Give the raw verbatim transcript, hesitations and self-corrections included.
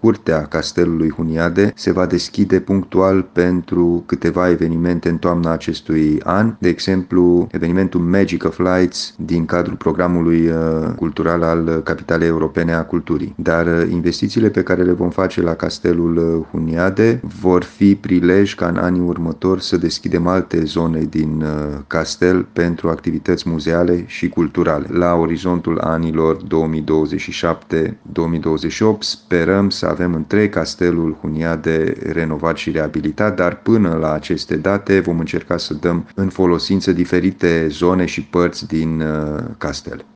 curtea Castelului Huniade se va deschide punctual pentru câteva evenimente în toamna acestui an, de exemplu evenimentul Magic of Lights din cadrul programului cultural al Capitalei Europene a Culturii. Dar investițiile pe care le vom face la Castelul Huniade vor fi prilej ca în anii următori să deschidem alte zone din castel pentru activități muzeale și culturale. La orizontul anilor două mii douăzeci și șapte două mii douăzeci și opt sperăm să avem întreg Castelul Huniade renovat și reabilitat, dar până la aceste date vom încerca să dăm în folosință diferite zone și părți din castel.